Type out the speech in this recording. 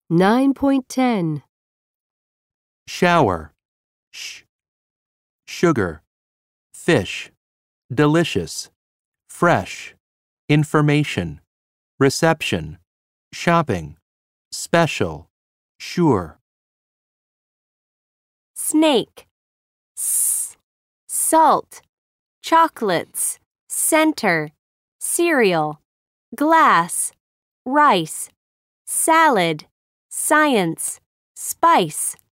9.10. Shower, sugar, fish, delicious, fresh, information, reception, shopping, special, sure. Snake, salt, chocolates, center, cereal, glass, rice, salad, science, spice.